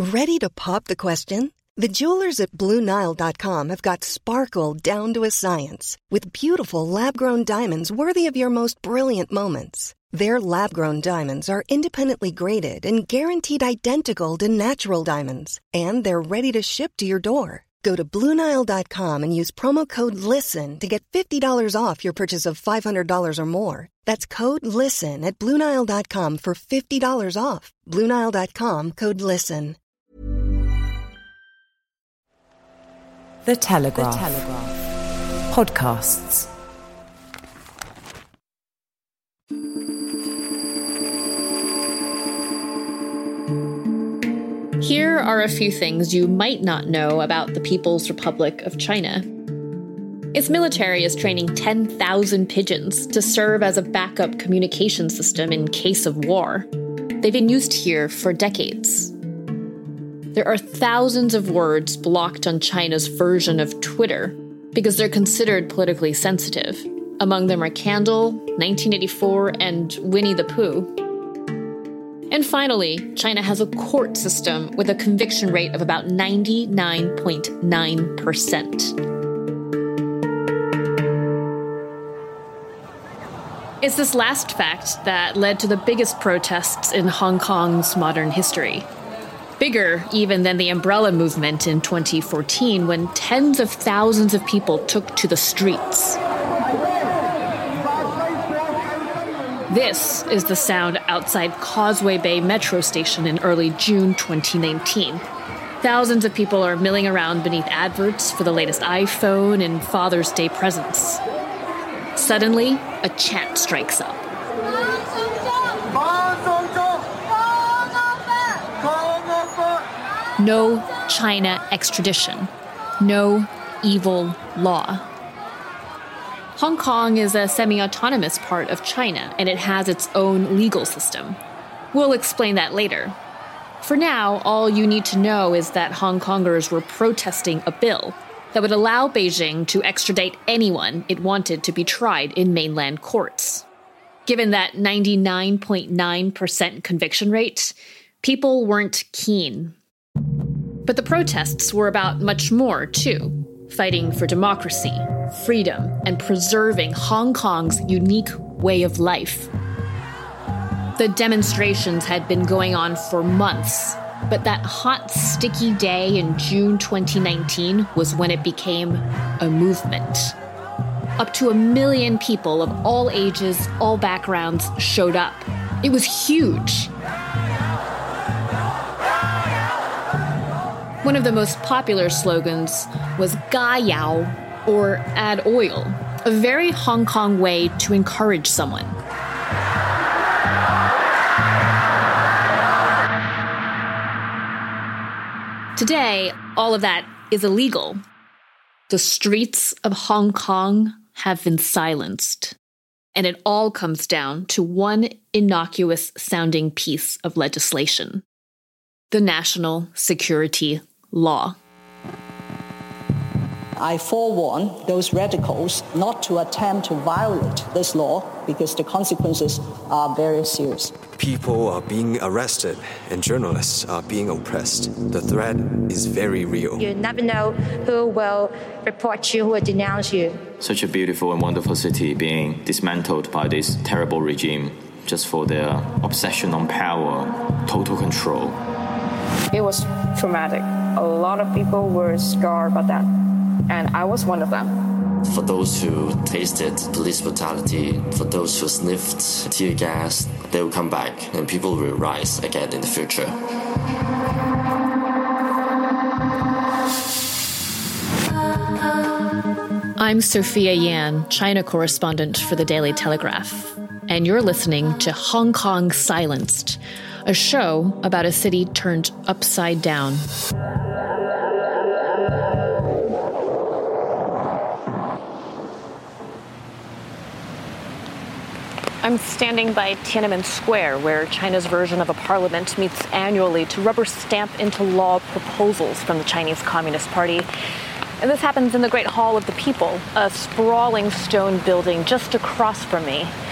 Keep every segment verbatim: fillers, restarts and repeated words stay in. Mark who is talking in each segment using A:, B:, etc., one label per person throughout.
A: Ready to pop the question? The jewelers at Blue Nile dot com have got sparkle down to a science with beautiful lab-grown diamonds worthy of your most brilliant moments. Their lab-grown diamonds are independently graded and guaranteed identical to natural diamonds, and they're ready to ship to your door. Go to Blue Nile dot com and use promo code LISTEN to get fifty dollars off your purchase of five hundred dollars or more. That's code LISTEN at Blue Nile dot com for fifty dollars off. Blue Nile dot com, code LISTEN.
B: The Telegraph. The Telegraph. Podcasts.
C: Here are a few things you might not know about the People's Republic of China. Its military is training ten thousand pigeons to serve as a backup communication system in case of war. They've been used here for decades. There are thousands of words blocked on China's version of Twitter because they're considered politically sensitive. Among them are Candle, nineteen eighty-four, and Winnie the Pooh. And finally, China has a court system with a conviction rate of about ninety-nine point nine percent. It's this last fact that led to the biggest protests in Hong Kong's modern history. Bigger even than the umbrella movement in twenty fourteen, when tens of thousands of people took to the streets. This is the sound outside Causeway Bay Metro Station in early June twenty nineteen. Thousands of people are milling around beneath adverts for the latest iPhone and Father's Day presents. Suddenly, a chant strikes up. No China extradition. No evil law. Hong Kong is a semi-autonomous part of China, and it has its own legal system. We'll explain that later. For now, all you need to know is that Hong Kongers were protesting a bill that would allow Beijing to extradite anyone it wanted to be tried in mainland courts. Given that ninety-nine point nine percent conviction rate, people weren't keen. But the protests were about much more, too. Fighting for democracy, freedom, and preserving Hong Kong's unique way of life. The demonstrations had been going on for months, but that hot, sticky day in June twenty nineteen was when it became a movement. Up to a million people of all ages, all backgrounds showed up. It was huge. One of the most popular slogans was Ga Yao, or add oil, a very Hong Kong way to encourage someone. Today, all of that is illegal. The streets of Hong Kong have been silenced. And it all comes down to one innocuous-sounding piece of legislation: the National Security Law.
D: I forewarn those radicals not to attempt to violate this law because the consequences are very serious.
E: People are being arrested and journalists are being oppressed. The threat is very real.
F: You never know who will report you, who will denounce you.
G: Such a beautiful and wonderful city being dismantled by this terrible regime just for their obsession on power, total control.
H: It was traumatic. A lot of people were scarred by that, and I was one of them.
I: For those who tasted police brutality, for those who sniffed tear gas, they will come back and people will rise again in the future.
C: I'm Sophia Yan, China correspondent for the Daily Telegraph, and you're listening to Hong Kong Silenced, a show about a city turned upside down. I'm standing by Tiananmen Square, where China's version of a parliament meets annually to rubber stamp into law proposals from the Chinese Communist Party. And this happens in the Great Hall of the People, a sprawling stone building just across from me.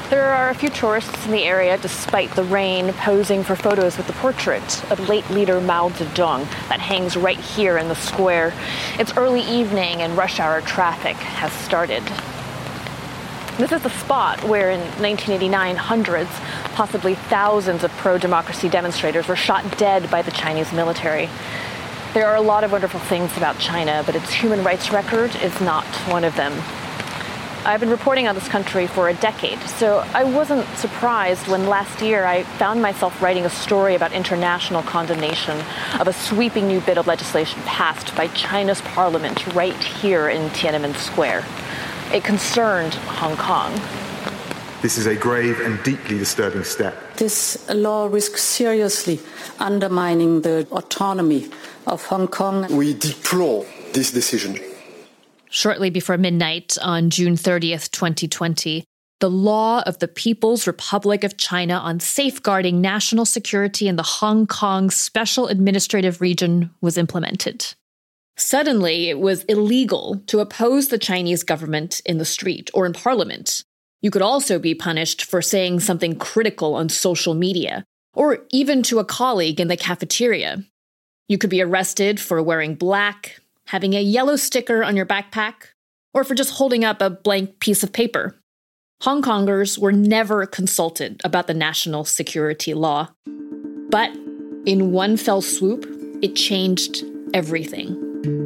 H: There are a few tourists in the area, despite the rain, posing for photos with the portrait of late leader Mao Zedong that hangs right here in the square. It's early evening and rush hour traffic has started. This is the spot where in nineteen eighty-nine, hundreds, possibly thousands of pro-democracy demonstrators were shot dead by the Chinese military. There are a lot of wonderful things about China, but its human rights record is not one of them. I've been reporting on this country for a decade, so I wasn't surprised when last year I found myself writing a story about international condemnation of a sweeping new bit of legislation passed by China's parliament right here in Tiananmen Square. It concerned Hong Kong.
J: This is a grave and deeply disturbing step.
D: This law risks seriously undermining the autonomy of Hong Kong.
K: We deplore this decision.
C: Shortly before midnight on June thirtieth, twenty twenty, the law of the People's Republic of China on safeguarding national security in the Hong Kong Special Administrative Region was implemented. Suddenly, it was illegal to oppose the Chinese government in the street or in parliament. You could also be punished for saying something critical on social media, or even to a colleague in the cafeteria. You could be arrested for wearing black, having a yellow sticker on your backpack, or for just holding up a blank piece of paper. Hong Kongers were never consulted about the national security law. But in one fell swoop, it changed everything.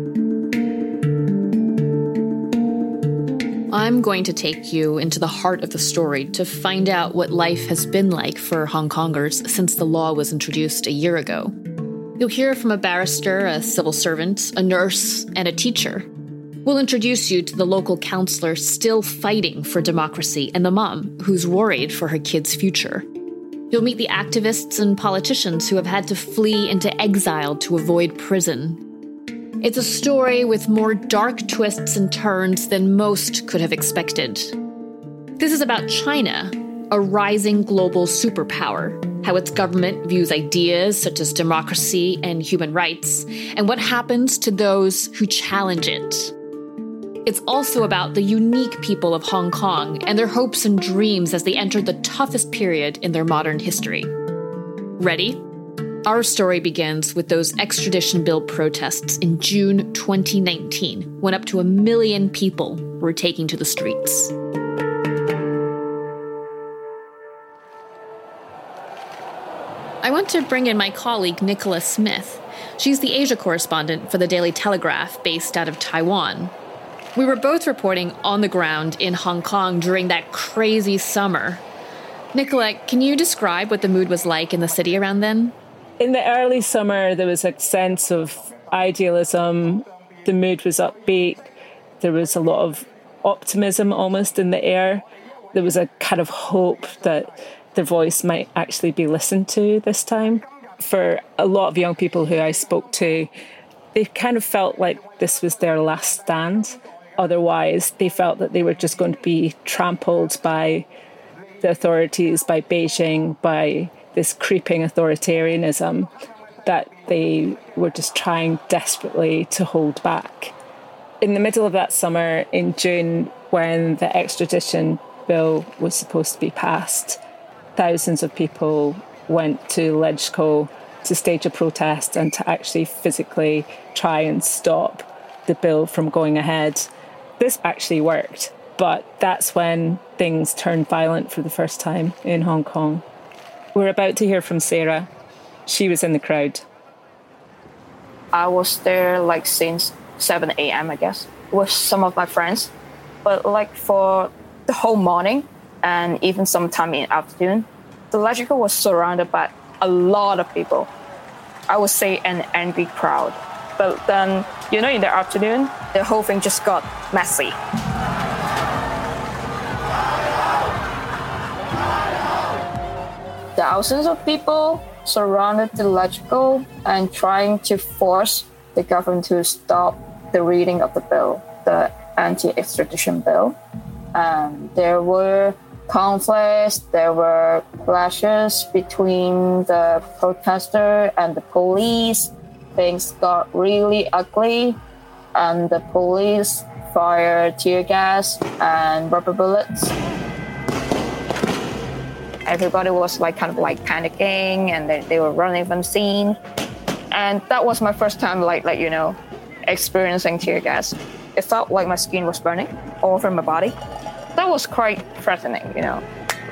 C: I'm going to take you into the heart of the story to find out what life has been like for Hong Kongers since the law was introduced a year ago. You'll hear from a barrister, a civil servant, a nurse, and a teacher. We'll introduce you to the local counselor still fighting for democracy and the mom who's worried for her kid's future. You'll meet the activists and politicians who have had to flee into exile to avoid prison. It's a story with more dark twists and turns than most could have expected. This is about China, a rising global superpower, how its government views ideas such as democracy and human rights, and what happens to those who challenge it. It's also about the unique people of Hong Kong and their hopes and dreams as they enter the toughest period in their modern history. Ready? Our story begins with those extradition bill protests in June twenty nineteen, when up to a million people were taking to the streets. I want to bring in my colleague, Nicola Smith. She's the Asia correspondent for the Daily Telegraph, based out of Taiwan. We were both reporting on the ground in Hong Kong during that crazy summer. Nicola, can you describe what the mood was like in the city around then?
L: In the early summer, there was a sense of idealism. The mood was upbeat. There was a lot of optimism almost in the air. There was a kind of hope that their voice might actually be listened to this time. For a lot of young people who I spoke to, they kind of felt like this was their last stand. Otherwise, they felt that they were just going to be trampled by the authorities, by Beijing, by this creeping authoritarianism that they were just trying desperately to hold back. In the middle of that summer, in June, when the extradition bill was supposed to be passed, thousands of people went to LegCo to stage a protest and to actually physically try and stop the bill from going ahead. This actually worked, but that's when things turned violent for the first time in Hong Kong. We're about to hear from Sarah. She was in the crowd.
H: I was there like since seven a.m., I guess, with some of my friends. But like for the whole morning and even sometime in the afternoon, the LegCo was surrounded by a lot of people. I would say an angry crowd. But then, you know, in the afternoon, the whole thing just got messy. Thousands of people surrounded the LegCo and trying to force the government to stop the reading of the bill, the anti-extradition bill. And there were conflicts, there were clashes between the protester and the police. Things got really ugly, and the police fired tear gas and rubber bullets.
F: Everybody was like kind of like panicking, and they, they were running from the scene. And that was my first time, like, like you know, experiencing tear gas. It felt like my skin was burning all over my body. That was quite threatening, you know.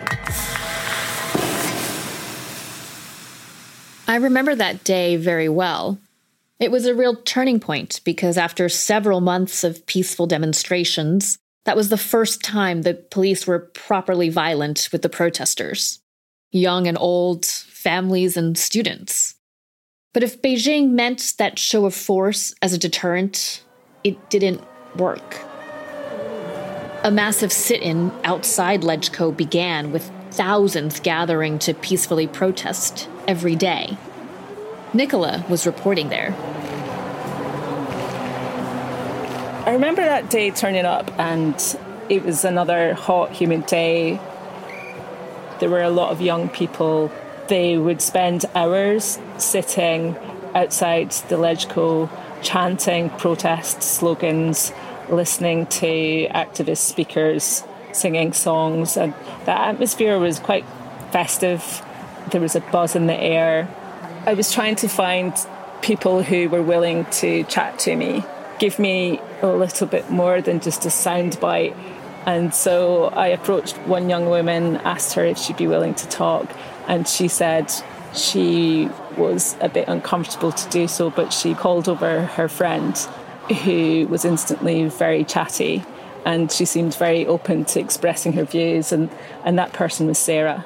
C: I remember that day very well. It was a real turning point because after several months of peaceful demonstrations, that was the first time the police were properly violent with the protesters. Young and old, families and students. But if Beijing meant that show of force as a deterrent, it didn't work. A massive sit-in outside LegCo began with thousands gathering to peacefully protest every day. Nicola was reporting there.
L: I remember that day turning up, and it was another hot, humid day. There were a lot of young people. They would spend hours sitting outside the LegCo, chanting protest slogans, listening to activist speakers, singing songs. And the atmosphere was quite festive. There was a buzz in the air. I was trying to find people who were willing to chat to me, give me a little bit more than just a soundbite. And so I approached one young woman, asked her if she'd be willing to talk, and she said she was a bit uncomfortable to do so, but she called over her friend, who was instantly very chatty, and she seemed very open to expressing her views, and, and that person was Sarah.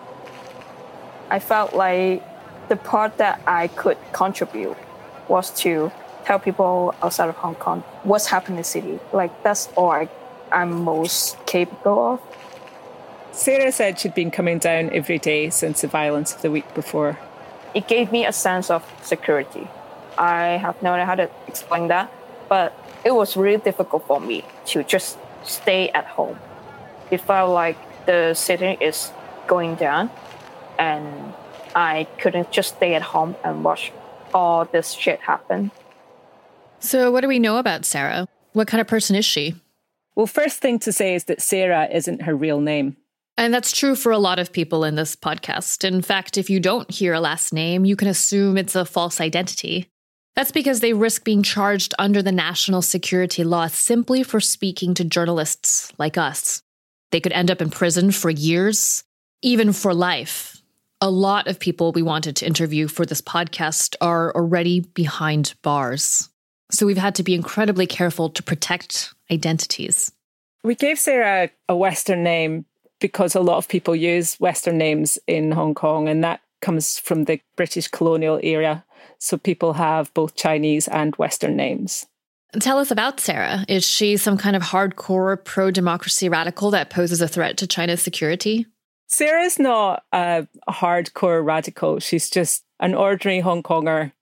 F: I felt like the part that I could contribute was to tell people outside of Hong Kong what's happening in the city. Like, that's all I, I'm most capable of.
L: Sarah said she'd been coming down every day since the violence of the week before.
F: It gave me a sense of security. I have no idea how to explain that, but it was really difficult for me to just stay at home. It felt like the city is going down, and I couldn't just stay at home and watch all this shit happen.
C: So what do we know about Sarah? What kind of person is she?
L: Well, first thing to say is that Sarah isn't her real name.
C: And that's true for a lot of people in this podcast. In fact, if you don't hear a last name, you can assume it's a false identity. That's because they risk being charged under the national security law simply for speaking to journalists like us. They could end up in prison for years, even for life. A lot of people we wanted to interview for this podcast are already behind bars. So we've had to be incredibly careful to protect identities.
L: We gave Sarah a Western name because a lot of people use Western names in Hong Kong, and that comes from the British colonial era. So people have both Chinese and Western names.
C: Tell us about Sarah. Is she some kind of hardcore pro-democracy radical that poses a threat to China's security?
L: Sarah's not a hardcore radical. She's just an ordinary Hong Konger.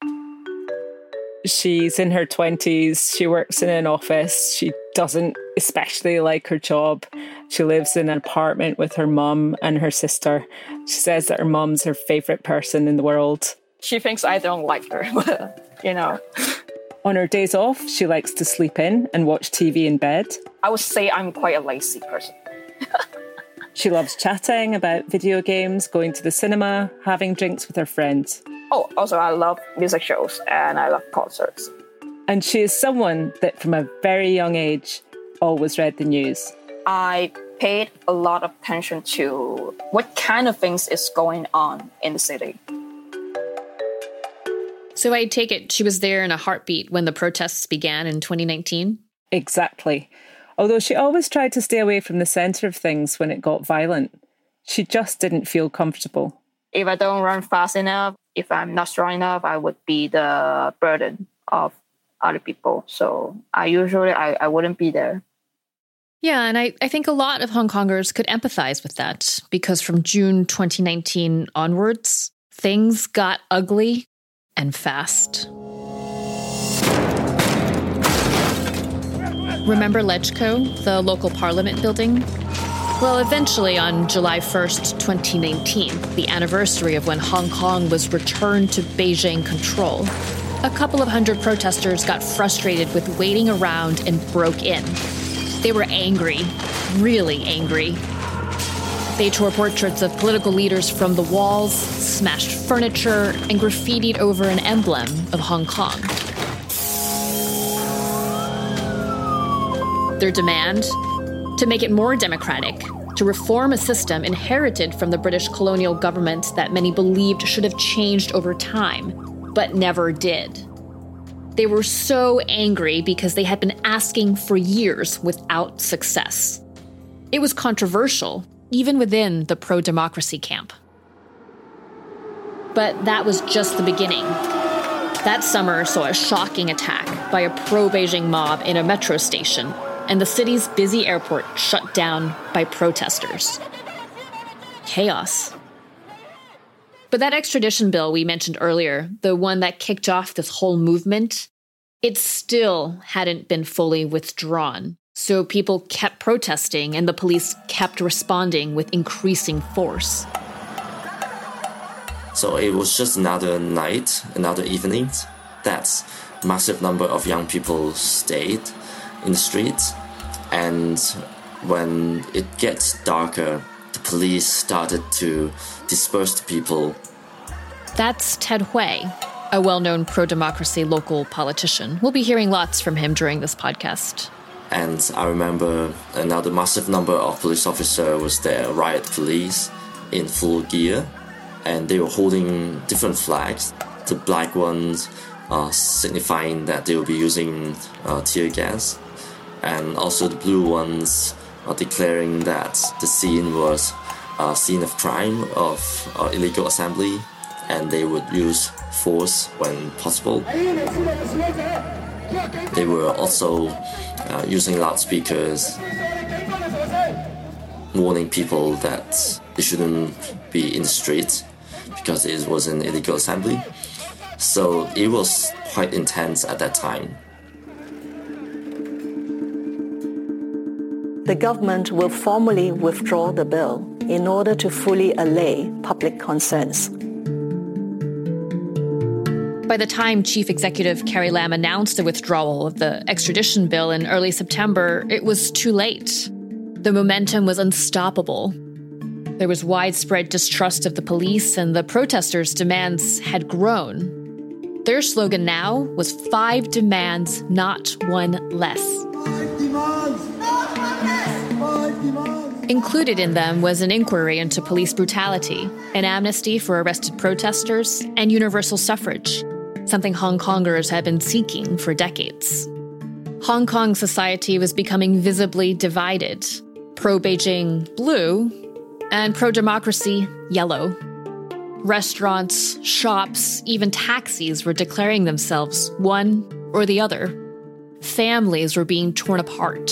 L: She's in her twenties. She works in an office. She doesn't especially like her job. She lives in an apartment with her mum and her sister. She says that her mum's her favourite person in the world.
F: She thinks I don't like her, you know.
L: On her days off, she likes to sleep in and watch T V in bed.
F: I would say I'm quite a lazy person.
L: She loves chatting about video games, going to the cinema, having drinks with her friends.
F: Oh, also I love music shows and I love concerts.
L: And she is someone that from a very young age always read the news.
F: I paid a lot of attention to what kind of things is going on in the city.
C: So I take it she was there in a heartbeat when the protests began in twenty nineteen?
L: Exactly. Although she always tried to stay away from the centre of things when it got violent. She just didn't feel comfortable.
F: If I don't run fast enough, if I'm not strong enough, I would be the burden of other people. So I usually, I, I wouldn't be there.
C: Yeah, and I, I think a lot of Hong Kongers could empathize with that because from June twenty nineteen onwards, things got ugly and fast. Remember LegCo, the local parliament building? Well, eventually on July first, twenty nineteen, the anniversary of when Hong Kong was returned to Beijing control, a couple of hundred protesters got frustrated with waiting around and broke in. They were angry, really angry. They tore portraits of political leaders from the walls, smashed furniture, and graffitied over an emblem of Hong Kong. Their demand? To make it more democratic, to reform a system inherited from the British colonial government that many believed should have changed over time, but never did. They were so angry because they had been asking for years without success. It was controversial, even within the pro-democracy camp. But that was just the beginning. That summer saw a shocking attack by a pro-Beijing mob in a metro station, and the city's busy airport shut down by protesters. Chaos. But that extradition bill we mentioned earlier, the one that kicked off this whole movement, it still hadn't been fully withdrawn. So people kept protesting and the police kept responding with increasing force.
I: So it was just another night, another evening, that massive number of young people stayed in the streets. And when it gets darker, the police started to disperse the people.
C: That's Ted Hui, a well-known pro-democracy local politician. We'll be hearing lots from him during this podcast.
I: And I remember another massive number of police officers was there, riot police, in full gear. And they were holding different flags. The black ones uh, signifying that they will be using uh, tear gas. And also the blue ones are declaring that the scene was a scene of crime, of uh, illegal assembly, and they would use force when possible. They were also uh, using loudspeakers, warning people that they shouldn't be in the street because it was an illegal assembly. So it was quite intense at that time.
D: The government will formally withdraw the bill in order to fully allay public concerns.
C: By the time Chief Executive Carrie Lam announced the withdrawal of the extradition bill in early September, it was too late. The momentum was unstoppable. There was widespread distrust of the police, and the protesters' demands had grown. Their slogan now was five demands, not one less.
M: Five demands! Five demands!
C: Included in them was an inquiry into police brutality, an amnesty for arrested protesters, and universal suffrage, something Hong Kongers had been seeking for decades. Hong Kong society was becoming visibly divided, pro-Beijing blue and pro-democracy yellow. Restaurants, shops, even taxis were declaring themselves one or the other. Families were being torn apart.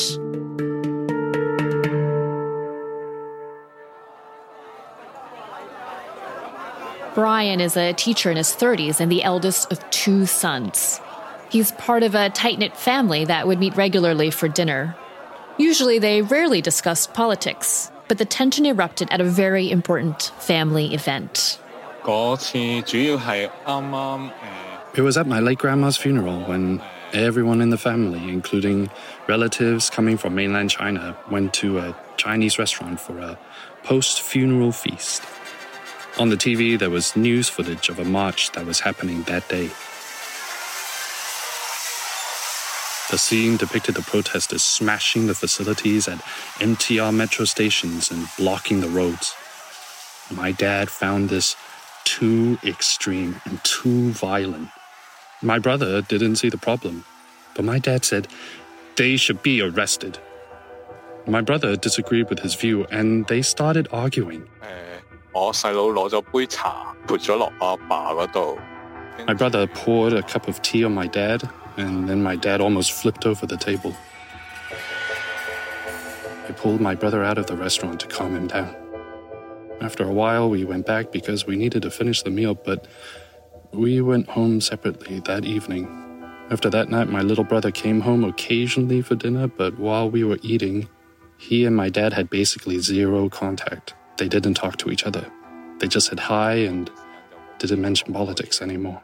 C: Brian is a teacher in his thirties and the eldest of two sons. He's part of a tight-knit family that would meet regularly for dinner. Usually they rarely discussed politics, but the tension erupted at a very important family event.
N: It was at my late grandma's funeral when everyone in the family, including relatives coming from mainland China, went to a Chinese restaurant for a post-funeral feast. On the T V, there was news footage of a march that was happening that day. The scene depicted the protesters smashing the facilities at M T R metro stations and blocking the roads. My dad found this too extreme and too violent. My brother didn't see the problem, but my dad said they should be arrested. My brother disagreed with his view, and they started arguing. My brother poured a cup of tea on my dad, and then my dad almost flipped over the table. I pulled my brother out of the restaurant to calm him down. After a while, we went back because we needed to finish the meal, but we went home separately that evening. After that night, my little brother came home occasionally for dinner, but while we were eating, he and my dad had basically zero contact. They didn't talk to each other. They just said hi and didn't mention politics anymore.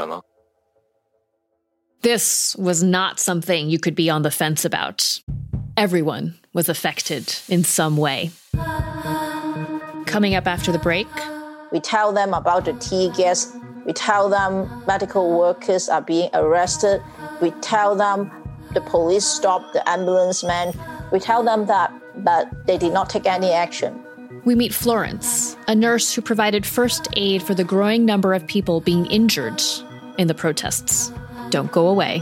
C: This was not something you could be on the fence about. Everyone was affected in some way. Coming up after the break.
O: We tell them about the tear gas. We tell them medical workers are being arrested. We tell them the police stopped the ambulance man. We tell them that, but they did not take any action.
C: We meet Florence, a nurse who provided first aid for the growing number of people being injured in the protests. Don't go away.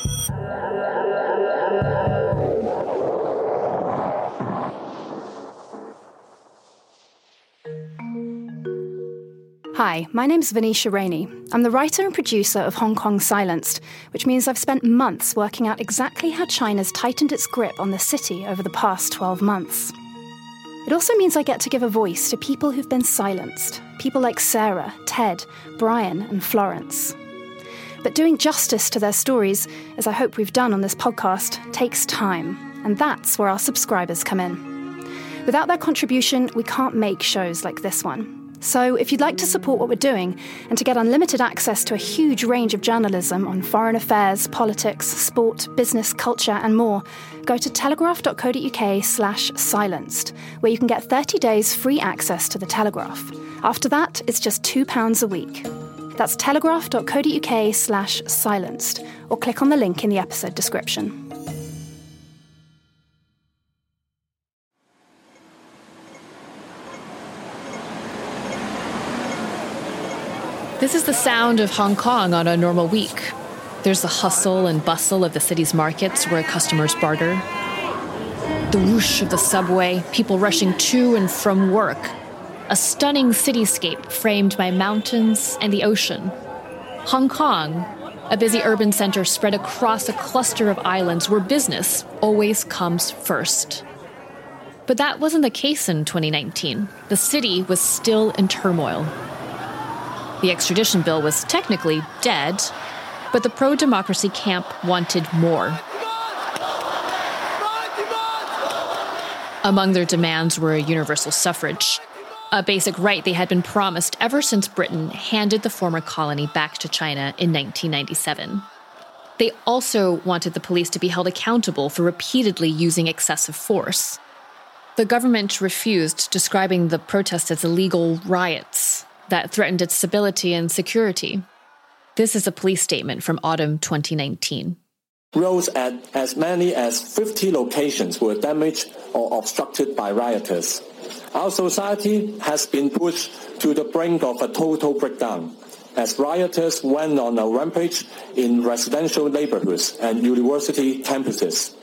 P: Hi, my name's Venetia Rainey. I'm the writer and producer of Hong Kong Silenced, which means I've spent months working out exactly how China's tightened its grip on the city over the past twelve months. It also means I get to give a voice to people who've been silenced, people like Sarah, Ted, Brian, and Florence. But doing justice to their stories, as I hope we've done on this podcast, takes time, and that's where our subscribers come in. Without their contribution, we can't make shows like this one. So if you'd like to support what we're doing and to get unlimited access to a huge range of journalism on foreign affairs, politics, sport, business, culture and more, go to telegraph.co.uk slash silenced, where you can get thirty days free access to The Telegraph. After that, it's just two pounds a week. That's telegraph.co.uk slash silenced, or click on the link in the episode description.
C: This is the sound of Hong Kong on a normal week. There's the hustle and bustle of the city's markets where customers barter. The whoosh of the subway, people rushing to and from work. A stunning cityscape framed by mountains and the ocean. Hong Kong, a busy urban center spread across a cluster of islands where business always comes first. But that wasn't the case in twenty nineteen. The city was still in turmoil. The extradition bill was technically dead, but the pro-democracy camp wanted more. Among their demands were universal suffrage, a basic right they had been promised ever since Britain handed the former colony back to China in nineteen ninety-seven. They also wanted the police to be held accountable for repeatedly using excessive force. The government refused, describing the protests as illegal riots that threatened its stability and security. This is a police statement from autumn twenty nineteen.
Q: Roads at as many as fifty locations were damaged or obstructed by rioters. Our society has been pushed to the brink of a total breakdown as rioters went on a rampage in residential neighborhoods and university campuses.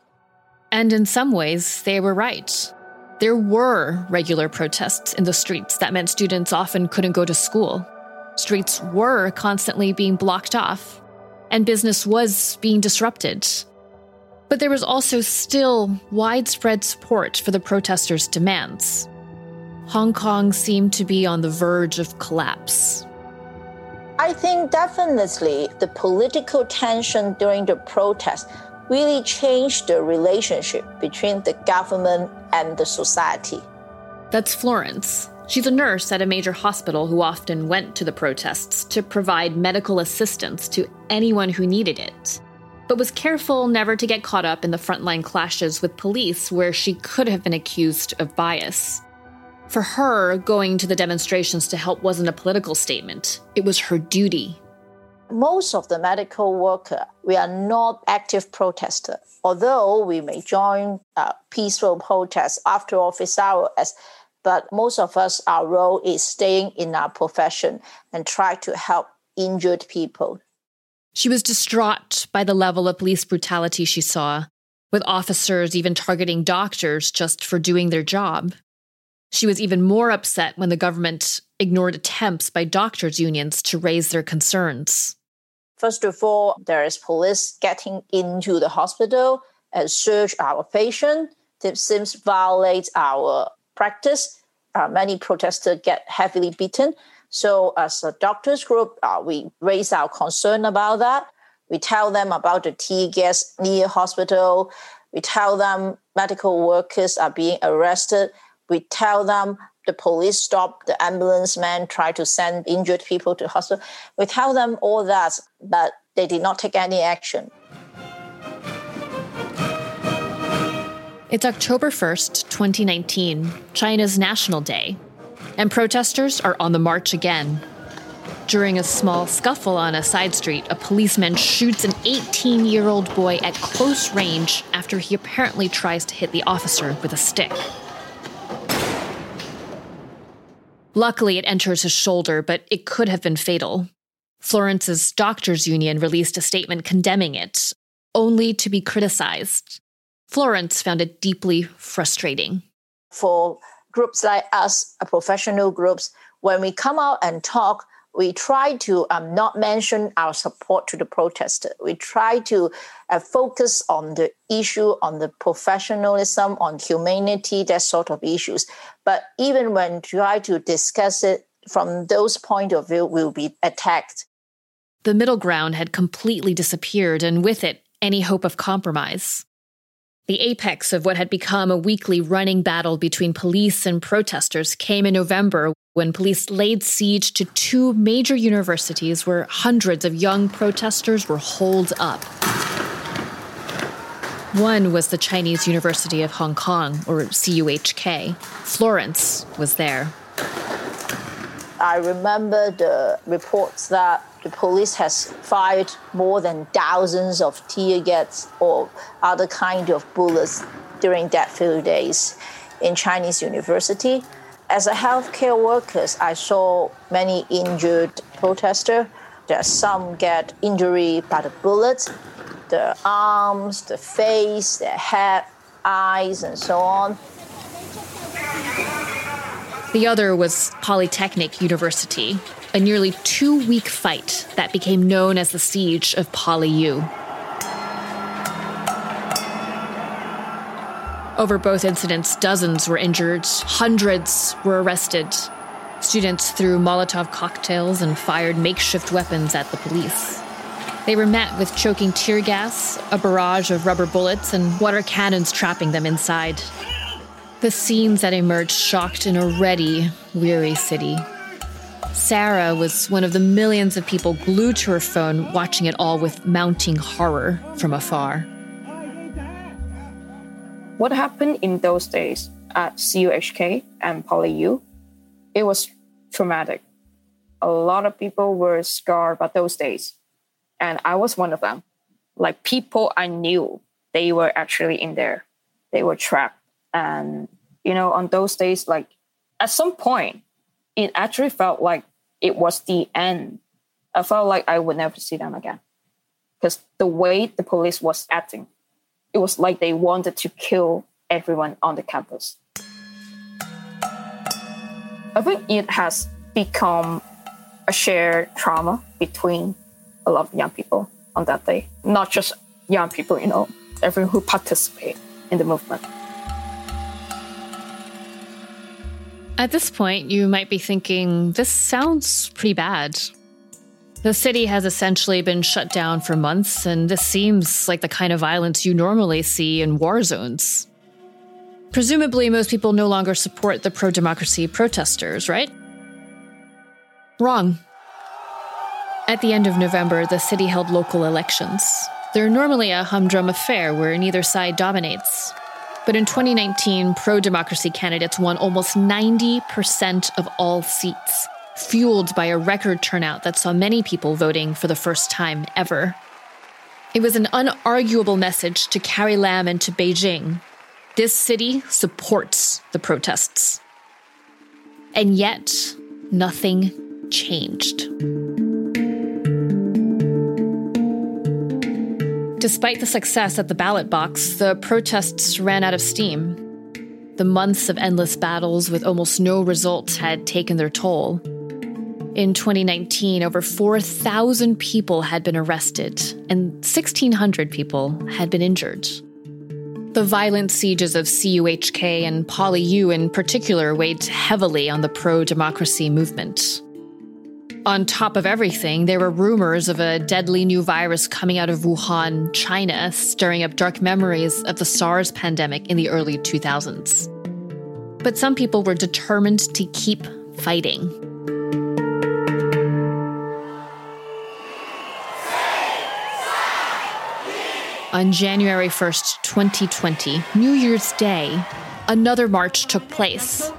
C: And in some ways, they were right. There were regular protests in the streets that meant students often couldn't go to school. Streets were constantly being blocked off, and business was being disrupted. But there was also still widespread support for the protesters' demands. Hong Kong seemed to be on the verge of collapse.
O: I think definitely the political tension during the protest really changed the relationship between the government and the society.
C: That's Florence. She's a nurse at a major hospital who often went to the protests to provide medical assistance to anyone who needed it, but was careful never to get caught up in the frontline clashes with police where she could have been accused of bias. For her, going to the demonstrations to help wasn't a political statement. It was her duty.
O: Most of the medical workers, we are not active protesters. Although we may join uh, peaceful protests after office hours, but most of us, our role is staying in our profession and try to help injured people.
C: She was distraught by the level of police brutality she saw, with officers even targeting doctors just for doing their job. She was even more upset when the government ignored attempts by doctors' unions to raise their concerns.
O: First of all, there is police getting into the hospital and search our patient. This seems to violate our practice. Uh, many protesters get heavily beaten. So as a doctors group, uh, we raise our concern about that. We tell them about the tear gas near hospital. We tell them medical workers are being arrested. We tell them the police stopped the ambulance man, tried to send injured people to hospital. We tell them all that, but they did not take any action.
C: It's October first, twenty nineteen, China's National Day, and protesters are on the march again. During a small scuffle on a side street, a policeman shoots an eighteen-year-old boy at close range after he apparently tries to hit the officer with a stick. Luckily, it enters his shoulder, but it could have been fatal. Florence's doctors' union released a statement condemning it, only to be criticized. Florence found it deeply frustrating.
O: For groups like us, professional groups, when we come out and talk, we try to um, not mention our support to the protester. We try to uh, focus on the issue, on the professionalism, on humanity, that sort of issues. But even when we try to discuss it from those point of view, we'll be attacked.
C: The middle ground had completely disappeared, and with it, any hope of compromise. The apex of what had become a weekly running battle between police and protesters came in November when police laid siege to two major universities where hundreds of young protesters were holed up. One was the Chinese University of Hong Kong, or C U H K. Florence was there.
O: I remember the reports that the police has fired more than thousands of tear gas or other kind of bullets during that few days in Chinese university. As a healthcare worker, I saw many injured protesters. There are some get injury by the bullets, the arms, the face, the head, eyes, and so on.
C: The other was Polytechnic University, a nearly two-week fight that became known as the Siege of PolyU. Over both incidents, dozens were injured, hundreds were arrested. Students threw Molotov cocktails and fired makeshift weapons at the police. They were met with choking tear gas, a barrage of rubber bullets, and water cannons trapping them inside. The scenes that emerged shocked an already weary city. Sarah was one of the millions of people glued to her phone, watching it all with mounting horror from afar.
F: What happened in those days at C U H K and PolyU, it was traumatic. A lot of people were scarred by those days, and I was one of them. Like, people I knew, they were actually in there. They were trapped. And, you know, on those days, like, at some point, it actually felt like it was the end. I felt like I would never see them again. Because the way the police was acting, it was like they wanted to kill everyone on the campus. I think it has become a shared trauma between a lot of young people on that day. Not just young people, you know, everyone who participated in the movement.
C: At this point, you might be thinking, this sounds pretty bad. The city has essentially been shut down for months, and this seems like the kind of violence you normally see in war zones. Presumably, most people no longer support the pro-democracy protesters, right? Wrong. At the end of November, the city held local elections. They're normally a humdrum affair where neither side dominates. But in twenty nineteen, pro-democracy candidates won almost ninety percent of all seats, fueled by a record turnout that saw many people voting for the first time ever. It was an unarguable message to Carrie Lam and to Beijing. This city supports the protests. And yet, nothing changed. Despite the success at the ballot box, the protests ran out of steam. The months of endless battles with almost no results had taken their toll. In twenty nineteen, over four thousand people had been arrested, and sixteen hundred people had been injured. The violent sieges of C U H K and PolyU in particular weighed heavily on the pro-democracy movement. On top of everything, there were rumors of a deadly new virus coming out of Wuhan, China, stirring up dark memories of the SARS pandemic in the early two thousands. But some people were determined to keep fighting. On January first, twenty twenty, New Year's Day, another march took place.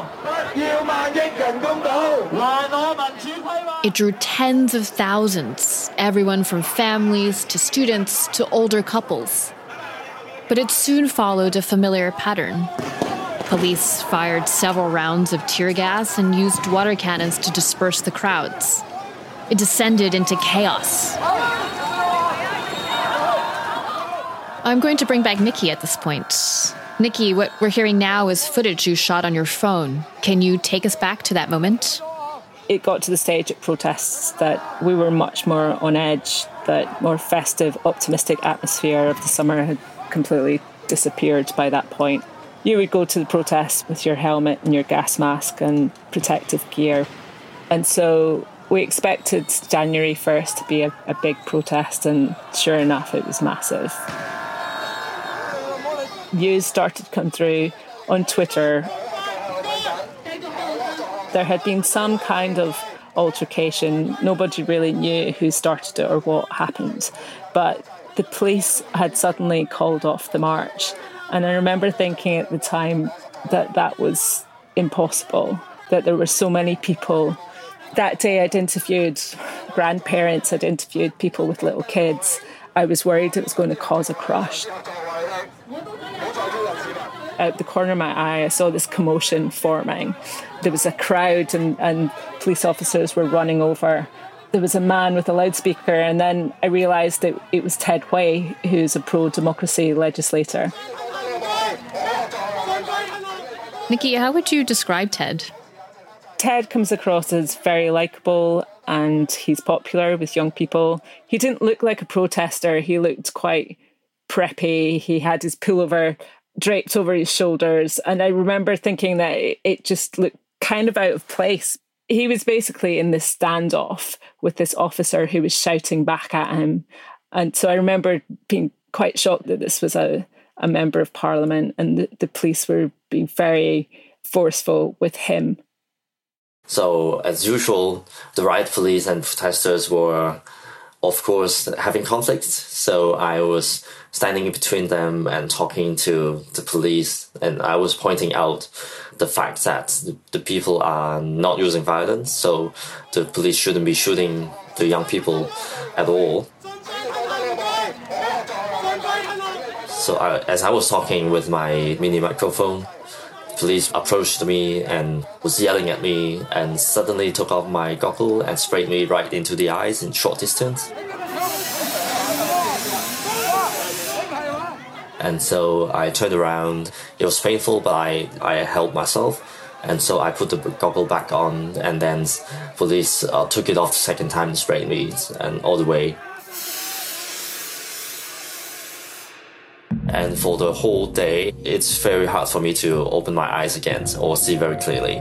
C: It drew tens of thousands, everyone from families to students to older couples. But it soon followed a familiar pattern. Police fired several rounds of tear gas and used water cannons to disperse the crowds. It descended into chaos. I'm going to bring back Nikki at this point. Nikki, what we're hearing now is footage you shot on your phone. Can you take us back to that moment?
L: It got to the stage at protests that we were much more on edge, that more festive, optimistic atmosphere of the summer had completely disappeared by that point. You would go to the protests with your helmet and your gas mask and protective gear. And so we expected January first to be a, a big protest, and sure enough, it was massive. News started to come through on Twitter. There had been some kind of altercation. Nobody really knew who started it or what happened. But the police had suddenly called off the march. And I remember thinking at the time that that was impossible, that there were so many people. That day I'd interviewed grandparents, I'd interviewed people with little kids. I was worried it was going to cause a crush. Out the corner of my eye, I saw this commotion forming. There was a crowd and, and police officers were running over. There was a man with a loudspeaker, and then I realised that it was Ted Hui, who's a pro-democracy legislator.
C: Nikki, how would you describe Ted?
L: Ted comes across as very likeable and he's popular with young people. He didn't look like a protester. He looked quite preppy. He had his pullover draped over his shoulders. And I remember thinking that it just looked kind of out of place. He was basically in this standoff with this officer who was shouting back at him. And so I remember being quite shocked that this was a, a member of parliament, and the, the police were being very forceful with him.
I: So, as usual, the riot police and protesters were, of course, having conflicts. So I was standing in between them and talking to the police, and I was pointing out the fact that the people are not using violence, so the police shouldn't be shooting the young people at all. So I, as I was talking with my mini microphone, police approached me and was yelling at me and suddenly took off my goggle and sprayed me right into the eyes in short distance. And so I turned around. It was painful, but I, I held myself. And so I put the goggle back on, and then police uh, took it off the second time and sprayed me and all the way. And for the whole day, it's very hard for me to open my eyes again or see very clearly.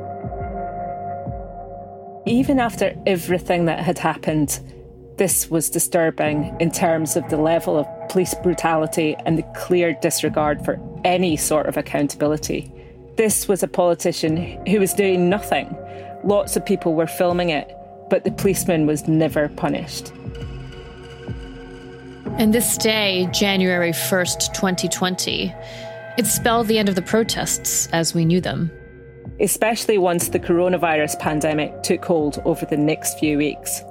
L: Even after everything that had happened, this was disturbing in terms of the level of police brutality and the clear disregard for any sort of accountability. This was a politician who was doing nothing. Lots of people were filming it, but the policeman was never punished.
C: And this day, January first, twenty twenty, it spelled the end of the protests as we knew them.
L: Especially once the coronavirus pandemic took hold over the next few weeks.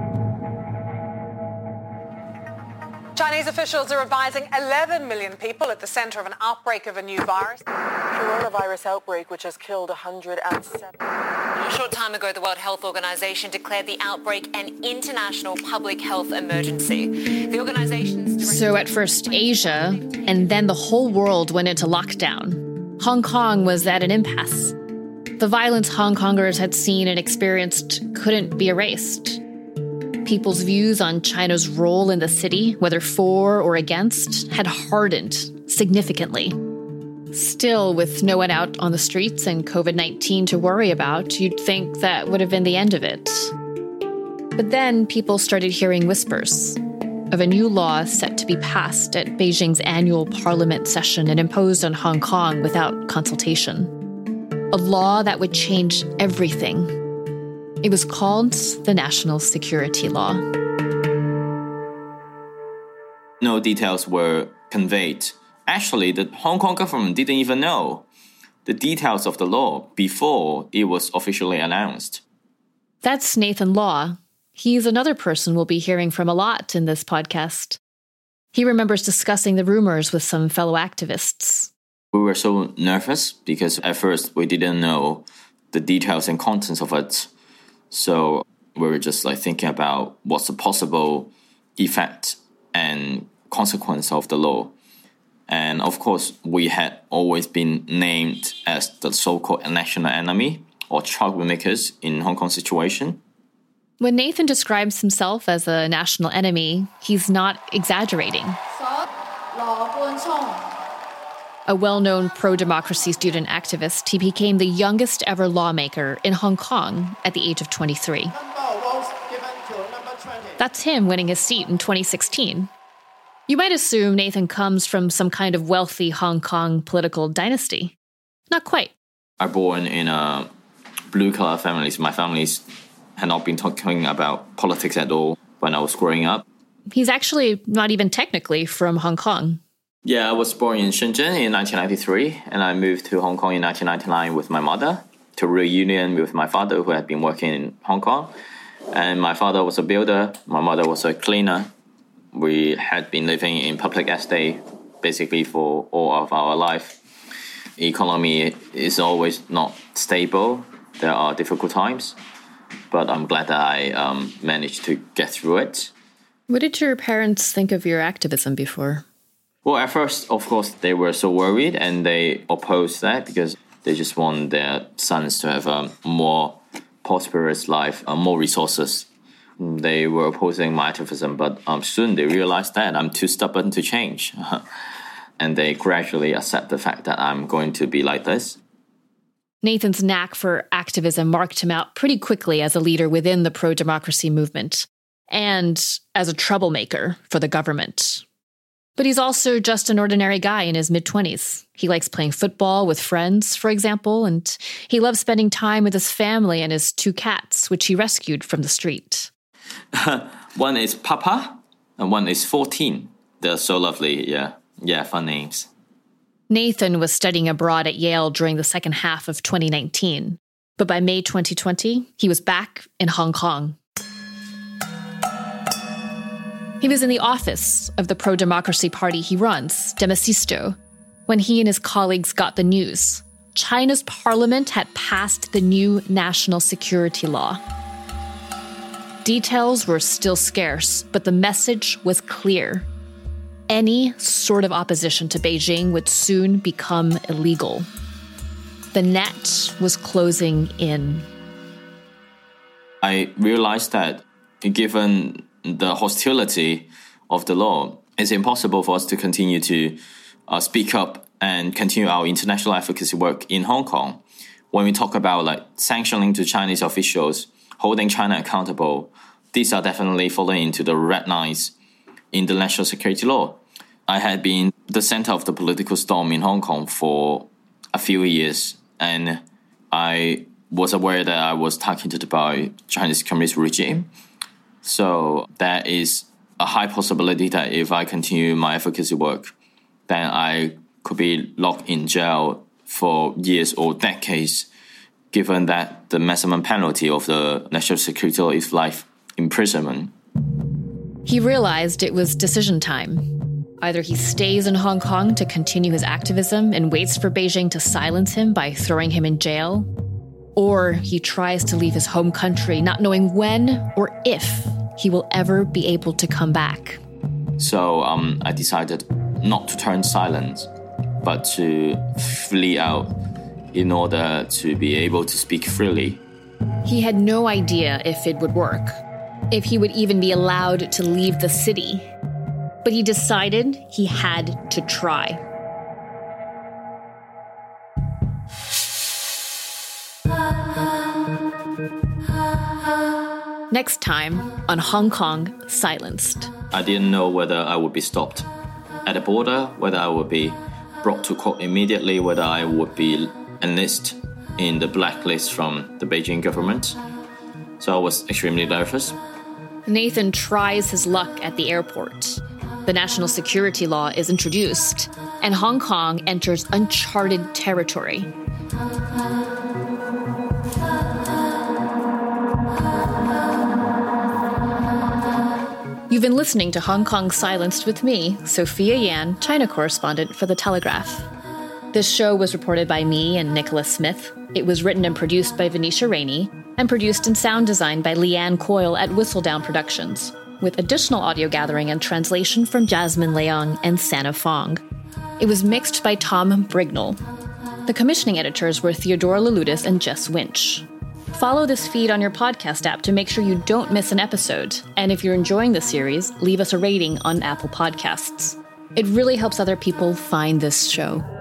R: Chinese officials are advising eleven million people at the centre of an outbreak of a new virus. Coronavirus outbreak, which has killed one hundred seven.
S: A short time ago, the World Health Organization declared the outbreak an international public health emergency. The organization's...
C: So at first Asia, and then the whole world went into lockdown. Hong Kong was at an impasse. The violence Hong Kongers had seen and experienced couldn't be erased. People's views on China's role in the city, whether for or against, had hardened significantly. Still, with no one out on the streets and covid nineteen to worry about, you'd think that would have been the end of it. But then people started hearing whispers of a new law set to be passed at Beijing's annual parliament session and imposed on Hong Kong without consultation. A law that would change everything. It was called the National Security Law.
G: no details were conveyed. Actually, the Hong Kong government didn't even know the details of the law before it was officially announced.
C: That's Nathan Law. He's another person we'll be hearing from a lot in this podcast. He remembers discussing the rumors with some fellow activists.
G: We were so nervous because at first we didn't know the details and contents of it. So we were just like thinking about what's the possible effect and consequence of the law. And of course, we had always been named as the so-called national enemy or troublemakers in Hong Kong situation.
C: When Nathan describes himself as a national enemy, he's not exaggerating. A well-known pro-democracy student activist, he became the youngest ever lawmaker in Hong Kong at the age of twenty-three. That's him winning his seat in twenty sixteen. You might assume Nathan comes from some kind of wealthy Hong Kong political dynasty. Not quite.
G: I was born in a blue-collar family. My families had not been talking about politics at all when I was growing up.
C: He's actually not even technically from Hong Kong.
G: Yeah, I was born in Shenzhen in nineteen ninety-three, and I moved to Hong Kong in nineteen ninety-nine with my mother to reunion with my father, who had been working in Hong Kong. And my father was a builder, my mother was a cleaner. We had been living in public estate basically for all of our life. The economy is always not stable. There are difficult times, but I'm glad that I um, managed to get through it.
C: What did your parents think of your activism before?
G: Well, at first, of course, they were so worried and they opposed that because they just want their sons to have a more prosperous life, uh, more resources. They were opposing my activism, but um, soon they realized that I'm too stubborn to change. And they gradually accept the fact that I'm going to be like this.
C: Nathan's knack for activism marked him out pretty quickly as a leader within the pro-democracy movement and as a troublemaker for the government. But he's also just an ordinary guy in his mid-twenties. He likes playing football with friends, for example, and he loves spending time with his family and his two cats, which he rescued from the street.
G: One is Papa, and one is fourteen. They're so lovely, yeah. Yeah, fun names.
C: Nathan was studying abroad at Yale during the second half of twenty nineteen. But by May twenty twenty, he was back in Hong Kong. He was in the office of the pro-democracy party he runs, Demosisto, when he and his colleagues got the news. China's parliament had passed the new national security law. Details were still scarce, but the message was clear. Any sort of opposition to Beijing would soon become illegal. The net was closing in.
G: I realized that given the hostility of the law, it's impossible for us to continue to uh, speak up and continue our international advocacy work in Hong Kong. When we talk about like sanctioning to Chinese officials, holding China accountable, these are definitely falling into the red lines in the national security law. I had been the center of the political storm in Hong Kong for a few years, and I was aware that I was targeted by Chinese communist regime. So there is a high possibility that if I continue my advocacy work, then I could be locked in jail for years or decades, given that the maximum penalty of the national security law is life imprisonment.
C: He realized it was decision time. Either he stays in Hong Kong to continue his activism and waits for Beijing to silence him by throwing him in jail, or he tries to leave his home country, not knowing when or if he will ever be able to come back.
G: So um, I decided not to turn silent, but to flee out in order to be able to speak freely.
C: He had no idea if it would work, if he would even be allowed to leave the city. But he decided he had to try. Next time on Hong Kong Silenced.
G: I didn't know whether I would be stopped at the border, whether I would be brought to court immediately, whether I would be enlisted in the blacklist from the Beijing government. So I was extremely nervous.
C: Nathan tries his luck at the airport. The national security law is introduced, and Hong Kong enters uncharted territory. You've been listening to Hong Kong Silenced with me, Sophia Yan, China correspondent for The Telegraph. This show was reported by me and Nicholas Smith. It was written and produced by Venetia Rainey, and produced and sound designed by Leanne Coyle at Whistledown Productions, with additional audio gathering and translation from Jasmine Leong and Sana Fong. It was mixed by Tom Brignall. The commissioning editors were Theodora Louloudis and Jess Winch. Follow this feed on your podcast app to make sure you don't miss an episode. And if you're enjoying the series, leave us a rating on Apple Podcasts. It really helps other people find this show.